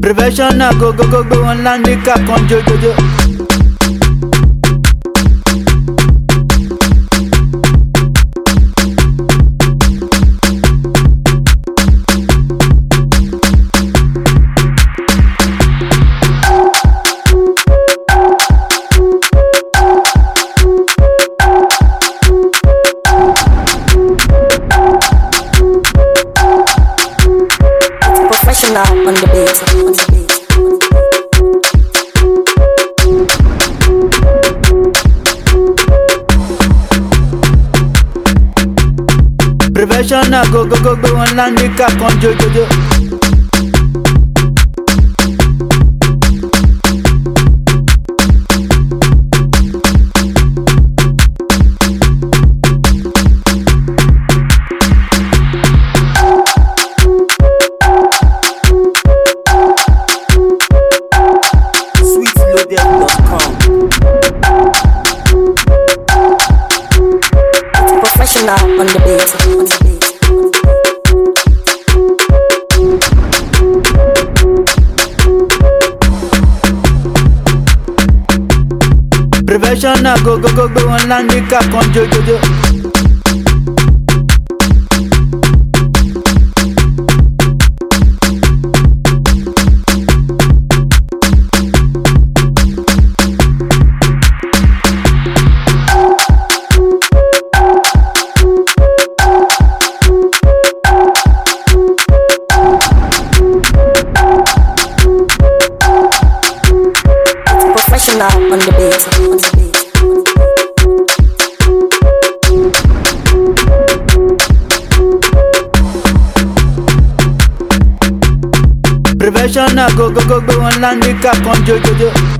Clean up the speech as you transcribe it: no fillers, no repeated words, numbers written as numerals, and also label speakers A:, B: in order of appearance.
A: Professional go one land the car con jojo.
B: On the beat,
A: Professional go one land the car con jojo.
B: Professional on the beat,
A: Professional go one land the car con jojo.
B: on the beat,
A: Professional go one land the car con jojo.